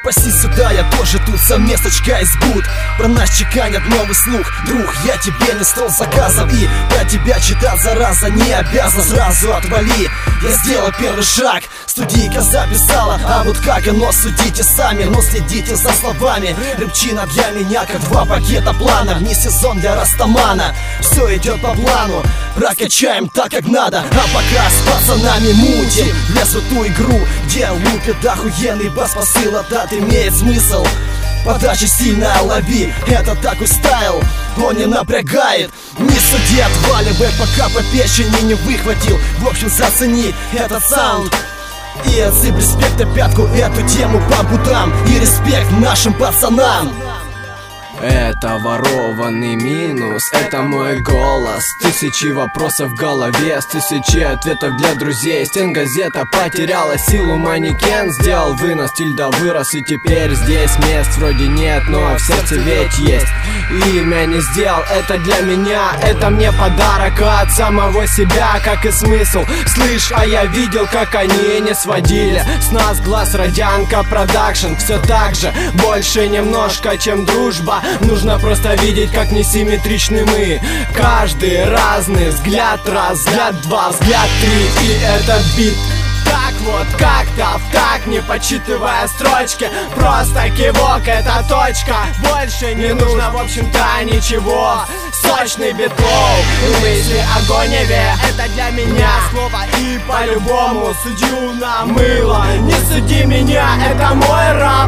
Паси сюда, я тоже тут, сам месточка из буд. Про нас чеканят новый слух. Друг, я тебе не стол заказов, и про тебя читать зараза не обязан. Сразу отвали, я сделал первый шаг. Студийка записала, а вот как оно, судите сами. Но следите за словами. Рыбчина для меня как 2 пакета плана. Вне сезон для растамана. Все идет по плану, прокачаем так как надо. А пока с пацанами мутим влез в эту игру, где лупит охуенный бас-посыл. Этот имеет смысл. Подача сильная, лови, это такой стайл, он не напрягает. Не суди, отваливай, пока по печени не выхватил. В общем, зацени этот саунд и отсыпь респекта пятку эту тему по будам. И респект нашим пацанам. Это ворованный минус, это мой голос. Тысячи вопросов в голове, с тысячи ответов для друзей. Стенгазета потеряла силу, манекен сделал вынос, тильда вырос, и теперь здесь мест вроде нет, но в сердце ведь есть. Имя не сделал, это для меня, это мне подарок от самого себя, как и смысл. Слышь, а я видел, как они не сводили с нас глаз. Радянка продакшн, все так же, больше немножко, чем дружба. Нужно просто видеть, как несимметричны мы. Каждый разный, взгляд раз, взгляд два, взгляд три. И это бит так вот как-то в так, не подсчитывая строчки. Просто кивок, это точка. Больше не нужно, в общем-то, ничего. Сочный битфлоу, мысли о гоневе, это для меня слово. И по-любому судью на мыло. Не суди меня, это мой рэп.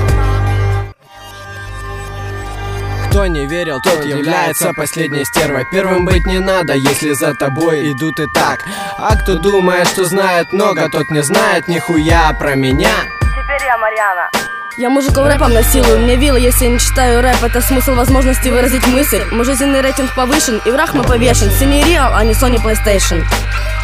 Кто не верил, тот является последней стервой. Первым быть не надо, если за тобой идут и так. А кто думает, что знает много, тот не знает нихуя про меня. Теперь я Марьяна. Я мужиков рэпом насилую, мне вилла, если я не читаю рэп. Это смысл возможности выразить мысль. Мой жизненный рейтинг повышен, и враг мой повешен. Синий Real, а не Sony PlayStation.